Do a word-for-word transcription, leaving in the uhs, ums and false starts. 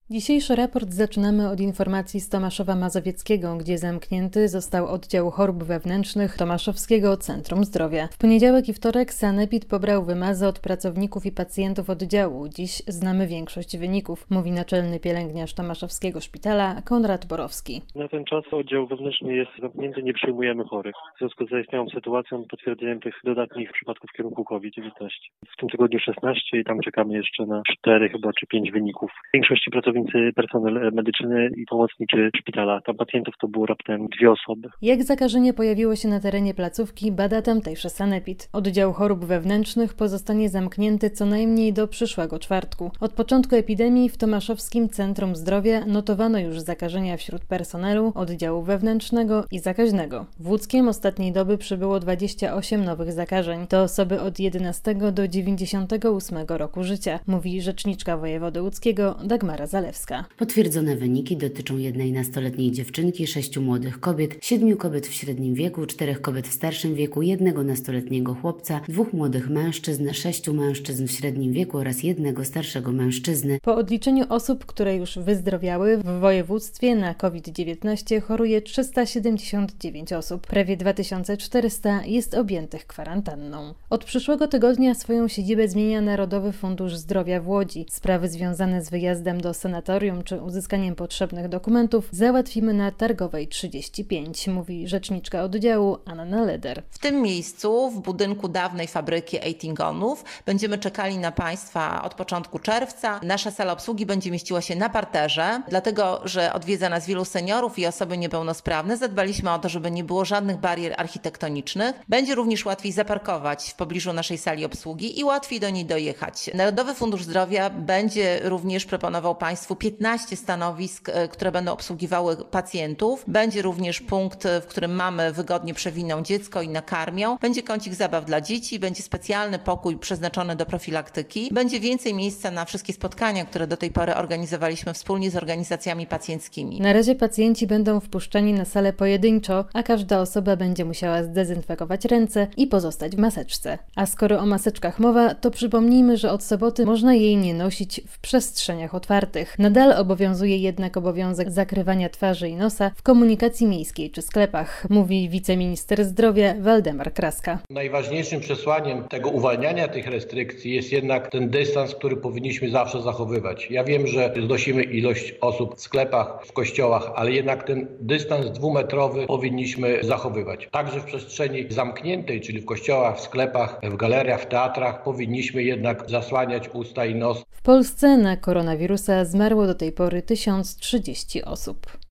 Dzisiejszy raport zaczynamy od informacji z Tomaszowa Mazowieckiego, gdzie zamknięty został oddział chorób wewnętrznych Tomaszowskiego Centrum Zdrowia. W poniedziałek i wtorek sanepid pobrał wymazy od pracowników i pacjentów oddziału. Dziś znamy większość wyników, mówi naczelny pielęgniarz Tomaszowskiego Szpitala Konrad Borowski. Na ten czas oddział wewnętrzny jest zamknięty, nie przyjmujemy chorych. W związku z zaistniałą sytuacją potwierdzeniem tych dodatnich przypadków w kierunku COVID dziewiętnaście. W tym tygodniu szesnaście i tam czekamy jeszcze na cztery chyba czy pięć wyników. W większości pracownicy personel medyczny i pomocniczy szpitala. Tam pacjentów to było raptem dwie osoby. Jak zakażenie pojawiło się na terenie placówki, bada tamtejszy sanepid. Oddział chorób wewnętrznych pozostanie zamknięty co najmniej do przyszłego czwartku. Od początku epidemii w Tomaszowskim Centrum Zdrowia notowano już zakażenia wśród personelu, oddziału wewnętrznego i zakaźnego. W Łódzkiem ostatniej doby przybyło dwadzieścia osiem nowych zakażeń. To osoby od jedenastego do dziewięćdziesiątego ósmego roku życia, mówi rzeczniczka wojewody łódzkiego Dagmara Zalewska. Potwierdzone wyniki dotyczą jednej nastoletniej dziewczynki, sześciu młodych kobiet, siedmiu kobiet w średnim wieku, czterech kobiet w starszym wieku, jednego nastoletniego chłopca, dwóch młodych mężczyzn, sześciu mężczyzn w średnim wieku oraz jednego starszego mężczyzny. Po odliczeniu osób, które już wyzdrowiały, w województwie na COVID dziewiętnaście choruje trzysta siedemdziesiąt dziewięć osób. Prawie dwa tysiące czterysta jest objętych kwarantanną. Od przyszłego tygodnia swoją siedzibę zmienia Narodowy Fundusz Zdrowia w Łodzi. Sprawy związane z wyjazdem do sanatorium czy uzyskaniem potrzebnych dokumentów załatwimy na Targowej trzydzieści pięć, mówi rzeczniczka oddziału Anna Leder. W tym miejscu, w budynku dawnej fabryki Eitingonów, będziemy czekali na Państwa od początku czerwca. Nasza sala obsługi będzie mieściła się na parterze, dlatego że odwiedza nas wielu seniorów i osoby niepełnosprawne. Zadbaliśmy o to, żeby nie było żadnych barier architektonicznych. Będzie również łatwiej zaparkować w pobliżu naszej sali obsługi i łatwiej do niej dojechać. Narodowy Fundusz Zdrowia będzie również proponował Państwu piętnaście stanowisk, które będą obsługiwały pacjentów. Będzie również punkt, w którym mamy wygodnie przewinąć dziecko i nakarmią. Będzie kącik zabaw dla dzieci, będzie specjalny pokój przeznaczony do profilaktyki. Będzie więcej miejsca na wszystkie spotkania, które do tej pory organizowaliśmy wspólnie z organizacjami pacjenckimi. Na razie pacjenci będą wpuszczani na salę pojedynczo, a każda osoba będzie musiała zdezynfekować ręce i pozostać w maseczce. A skoro o maseczkach mowa, to przypomnijmy, że od soboty można jej nie nosić w przestrzeniach otwartych. Nadal obowiązuje jednak obowiązek zakrywania twarzy i nosa w komunikacji miejskiej czy sklepach, mówi wiceminister zdrowia Waldemar Kraska. Najważniejszym przesłaniem tego uwalniania tych restrykcji jest jednak ten dystans, który powinniśmy zawsze zachowywać. Ja wiem, że znosimy ilość osób w sklepach, w kościołach, ale jednak ten dystans dwumetrowy powinniśmy zachowywać. Także w przestrzeni zamkniętej, czyli w kościołach, w sklepach, w galeriach, w teatrach powinniśmy jednak zasłaniać usta i nos. W Polsce na koronawirusa zmarło do tej pory tysiąc trzydzieści osób.